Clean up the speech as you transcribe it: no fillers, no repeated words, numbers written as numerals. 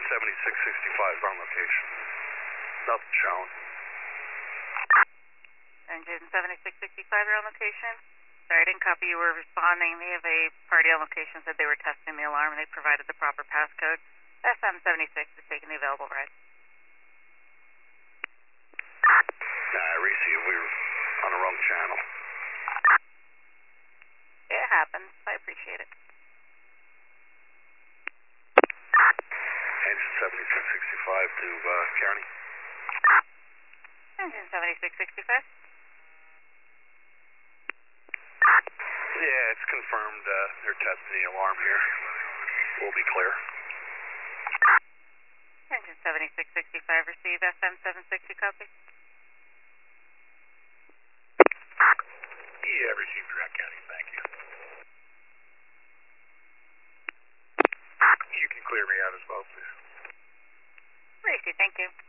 7665 is on location. Nothing shown. Engine 7665 are on location. Sorry, I didn't copy you were responding. They have a party on location, said they were testing the alarm and they provided the proper passcode. SM76 is taking the available ride. I received. We were on the wrong channel. It happens. I appreciate it. Engine 7665 to Kearney. Engine 7665. Yeah, it's confirmed. They're testing the alarm here. We'll be clear. Engine 7665, receive SM760 copy. Yeah, received Direct County, thank you. You can clear me out as well, please. Receive, thank you.